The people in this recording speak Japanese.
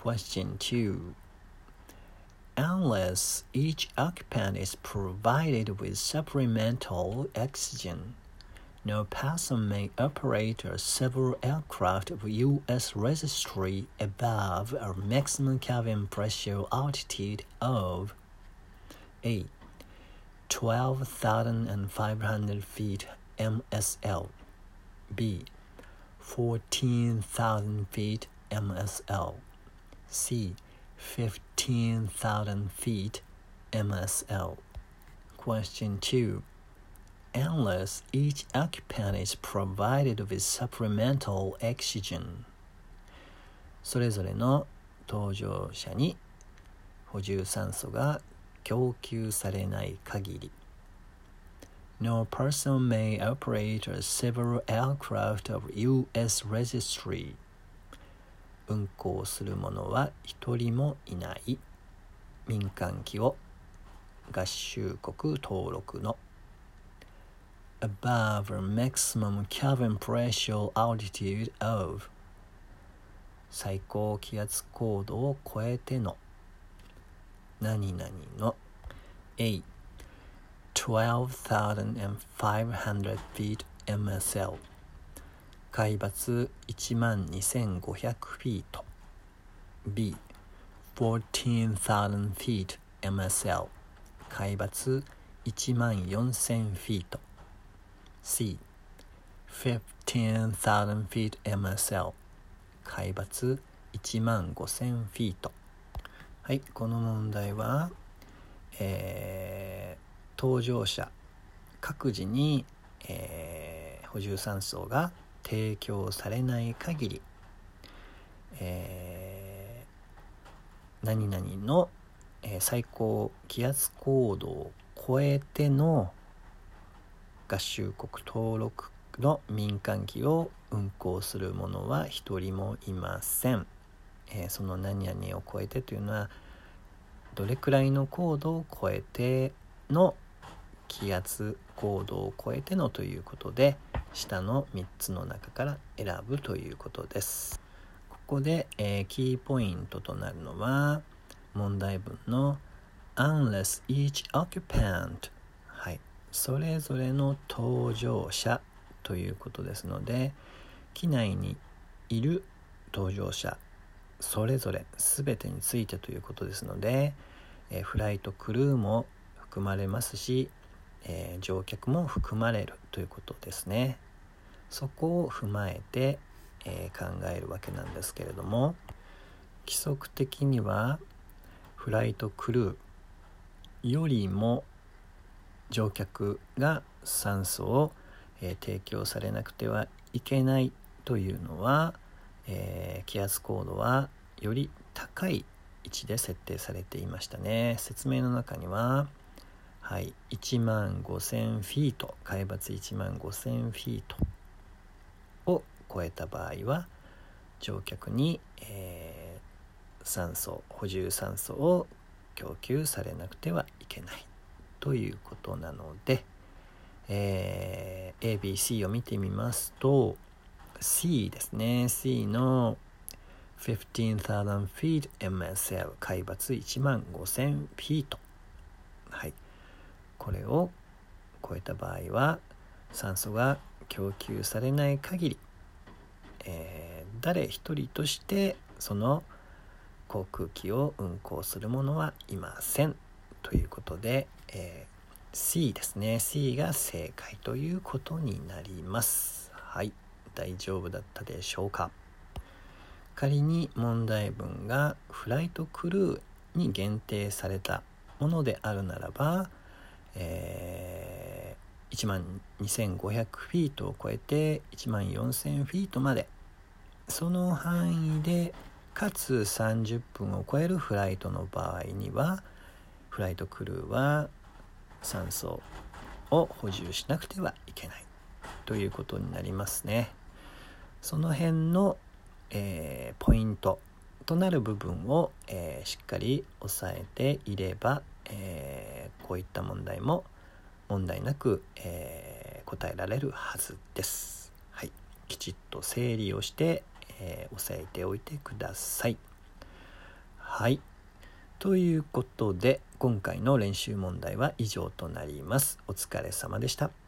Question 2. Unless each occupant is provided with supplemental oxygen, no person may operate several aircraft of U.S. registry above a maximum cabin pressure altitude of A. 12,500 feet MSL, B. 14,000 feet MSL, C. 15,000 feet MSL. Question 2. Unless each occupant is provided with supplemental oxygen. それぞれの搭乗者に補充酸素が供給されない限り No person may operate several aircraft of U.S. registry. 運航する者は一人もいない民間機を合衆国登録の above a maximum cabin pressure altitude of 最高気圧高度を超えての何々の A 12,500 feet MSL 海抜12,500フィート B 14,000 feet MSL 海抜14,000フィート C 15,000 feet MSL 海抜15,000フィート。はい、この問題は、搭乗者各自に、補充酸素が提供されない限り、何々の、最高気圧高度を超えての合衆国登録の民間機を運航する者は一人もいません。その何々を超えてというのはどれくらいの高度を超えての気圧高度を超えてのということで下の3つの中から選ぶということです。ここで、キーポイントとなるのは問題文の unless each occupant、はい、それぞれの搭乗者ということですので機内にいる搭乗者それぞれ全てについてということですので、フライトクルーも含まれますし、乗客も含まれるということですね。そこを踏まえて、考えるわけなんですけれども規則的にはフライトクルーよりも乗客が酸素を、提供されなくてはいけないというのは気圧高度はより高い位置で設定されていましたね。説明の中には、はい、15,000フィート海抜15,000フィートを超えた場合は乗客に、補充酸素を供給されなくてはいけないということなので、ABC を見てみますとC ですね。C の 15,000 feet MSL 海抜15,000フィート、はい、これを超えた場合は酸素が供給されない限り、誰一人としてその航空機を運航する者はいませんということで、C ですね。C が正解ということになります。はい、大丈夫だったでしょうか。仮に問題文がフライトクルーに限定されたものであるならば、12,500フィートを超えて14,000フィートまでその範囲でかつ30分を超えるフライトの場合にはフライトクルーは酸素を補充しなくてはいけないということになりますね。その辺の、ポイントとなる部分を、しっかり押さえていれば、こういった問題も問題なく、答えられるはずです。はい、きちっと整理をして、押さえておいてください。 はい。ということで今回の練習問題は以上となります。お疲れ様でした。